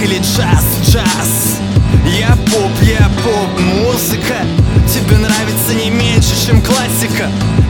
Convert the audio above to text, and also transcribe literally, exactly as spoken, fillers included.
или джаз, джаз. Я поп, я поп, музыка тебе нравится не меньше, чем классика.